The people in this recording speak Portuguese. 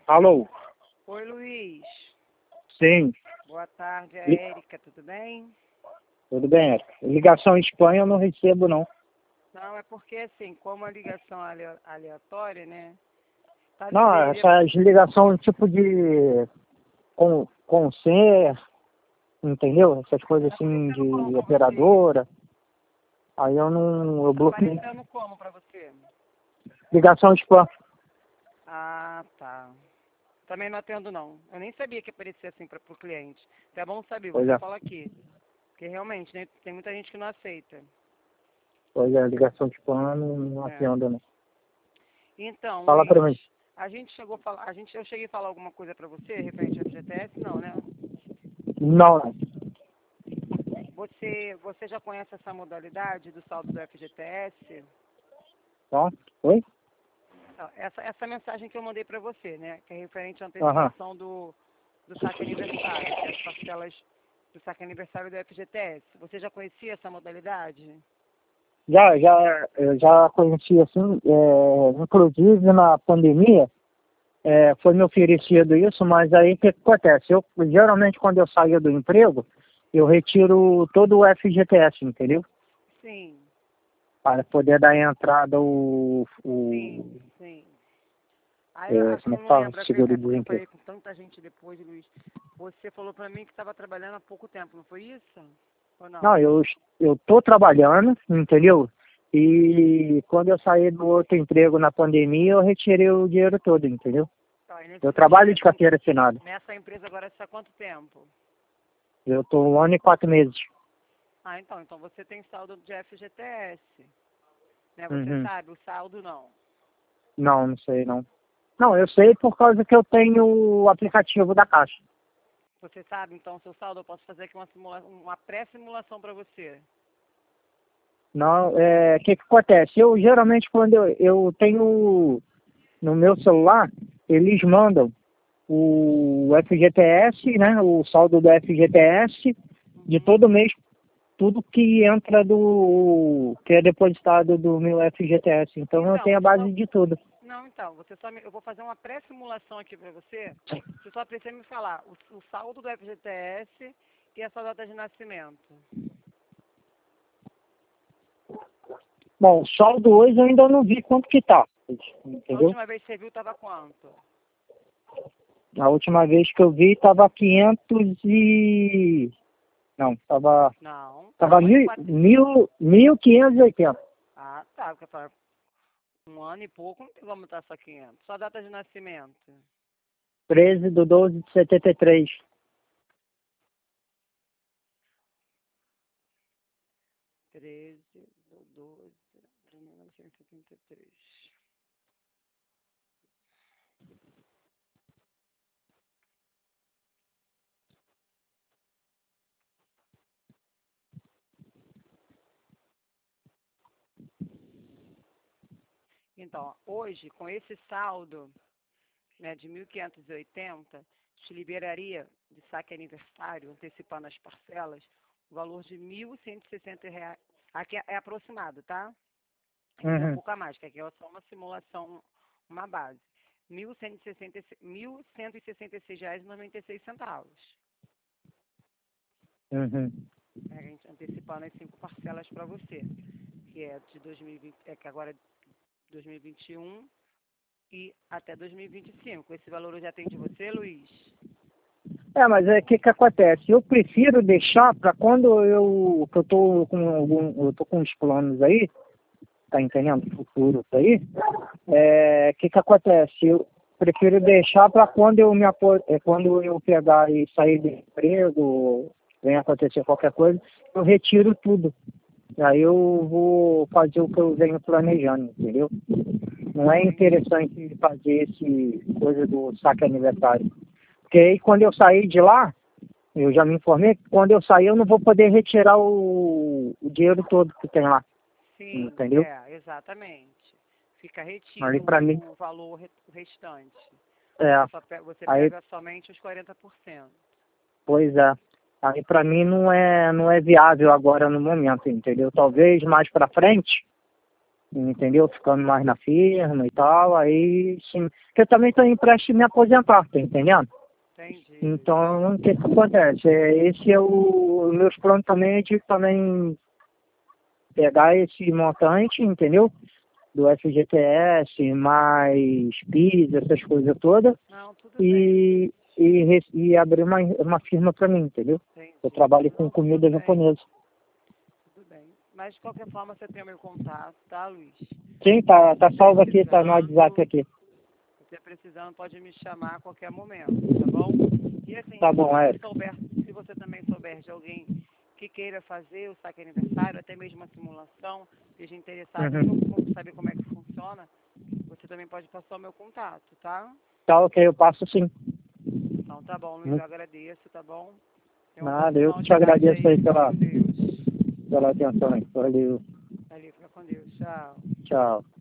Alô? Oi, Luiz. Sim. Boa tarde, é a Érica, tudo bem? Tudo bem, Érica. Ligação em Espanha eu não recebo, não. Não, é porque assim, como a ligação aleatória, né? Não, essas ligações tipo de conser, entendeu? Essas coisas assim de operadora. Aí eu Tá bloqueei. aparecendo como pra você? Ligação spam. Ah, tá. Também não atendo, não. Eu nem sabia que aparecia assim pro cliente. Então é bom saber, Pois você é. fala aqui. Porque realmente, né, tem muita gente que não aceita. Pois é, ligação spam não É. atendo, não. Então, Fala pra Luiz, mim. a gente chegou a falar, eu cheguei a falar alguma coisa pra você referente ao FGTS? Não, né? Não. Você já conhece essa modalidade do saldo do FGTS? Tá? Oi? Essa mensagem que eu mandei para você, né? Que é referente à Aham. antecipação do saque aniversário, que é as parcelas do saque aniversário do FGTS. Você já conhecia essa modalidade? Eu já conheci assim, inclusive na pandemia, foi me oferecido isso, mas aí o que acontece? Geralmente quando eu saio do emprego, eu retiro todo o FGTS, entendeu? Sim, Para poder dar entrada sim. Aí eu acho que como é eu que não fala? lembro, é porque eu Seguro-desemprego. falei com tanta gente depois, Luiz. Você falou para mim que estava trabalhando há pouco tempo, não foi isso? Ou não? Não, eu tô trabalhando, entendeu? E quando eu saí do outro emprego na pandemia, eu retirei o dinheiro todo, entendeu? Tá, Eu trabalho de carteira assinada. nessa empresa agora está há quanto tempo? Eu tô 1 ano e 4 meses. Ah, então você tem saldo de FGTS, né? Você Uhum. sabe, o saldo não. Não sei não. Não, eu sei por causa que eu tenho o aplicativo da Caixa. Você sabe, então, seu saldo, eu posso fazer aqui uma pré-simulação para você. Não, o que acontece? Eu geralmente quando eu tenho no meu celular, eles mandam o FGTS, né? O saldo do FGTS de todo mês, tudo que entra que é depositado do meu FGTS. Então eu Então, tenho a base de tudo. não, então, eu vou fazer uma pré-simulação aqui para você. Você só precisa me falar o saldo do FGTS e a sua data de nascimento. Bom, o saldo hoje eu ainda não vi quanto que tá, A entendeu? última vez que você viu estava quanto? A última vez que eu vi tava 500 e... Não, Não, tava um ano e 1.580. Ah, tá, porque para um ano e pouco não tem como estar só 500. Sua data de nascimento? 13/12/73. 13/12/1973. Então, hoje, com esse saldo, né, de 1.580, te liberaria de saque aniversário, antecipando as parcelas, o valor de R$ 1.160. Aqui é aproximado, tá? Tem que ser um Uhum, pouco a mais, que aqui é só uma simulação, uma base. R$ 1.166,96. uhum. A gente antecipando as 5 parcelas para você, que é de 2020, que agora é 2021 e até 2025. Esse valor eu já atende você, Luiz? Mas o que acontece? Eu prefiro deixar para quando que eu tô com uns planos aí, tá entendendo? Futuro aí. Que acontece? Eu prefiro deixar para quando quando eu pegar e sair do emprego, vem acontecer qualquer coisa, eu retiro tudo. Aí eu vou fazer o que eu venho planejando, entendeu? Não é interessante fazer esse coisa do saque aniversário. Porque aí quando eu sair de lá, eu já me informei, quando eu sair eu não vou poder retirar o dinheiro todo que tem lá. Sim, Entendeu? exatamente. Fica Ali retido pra mim, o valor restante. é. Você Aí, pega somente os 40%. pois é. Aí pra mim não é viável agora no momento, entendeu? Talvez mais pra frente, entendeu? Ficando mais na firma e tal, aí sim. Porque eu também estou em prestes me aposentar, tá entendendo? Entendi. Então, o que que acontece? Esse é o meus planos também é de também pegar esse montante, entendeu? Do FGTS, mais PIS, essas coisas todas, Não, tudo bem. e abrir uma firma para mim, entendeu? Entendi. Eu trabalho com Não, comida tudo bem. japonesa. Tudo bem. Mas de qualquer forma você tem o meu contato, tá, Luiz? Sim, tá salvo aqui, tá no WhatsApp aqui. Você precisando pode me chamar a qualquer momento, tá bom? E assim, Tá bom, Érica. se você também souber de alguém que queira fazer o saque aniversário, até mesmo uma simulação, esteja interessado em saber como é que funciona, você também pode passar o meu contato, tá? Tá ok, eu passo sim. Então tá bom, Luiz, eu agradeço, tá bom? Tenha um bom Nada, eu final que de te tarde agradeço aí, aí fica com Deus. pela atenção aí. Valeu, Valeu, fica com Deus, tchau. tchau.